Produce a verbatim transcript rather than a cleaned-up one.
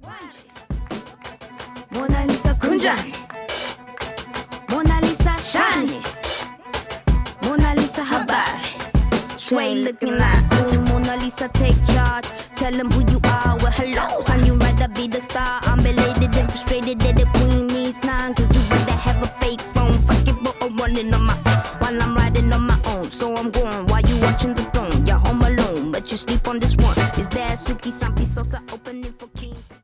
Mona Lisa kunjani, Mona Lisa shani, Mona Lisa habari. Swain looking like Queen Mona Lisa, take charge. Tell them who you are, well hello. Son, you rather be the star. I'm belated and frustrated that the queen needs nine. Cause you rather have a fake phone. Fuck it, but I'm running on my own while I'm riding on my own. So I'm going while you watching the throne. You're home alone, but you sleep on this one. Is there Suki Sampi Sosa opening?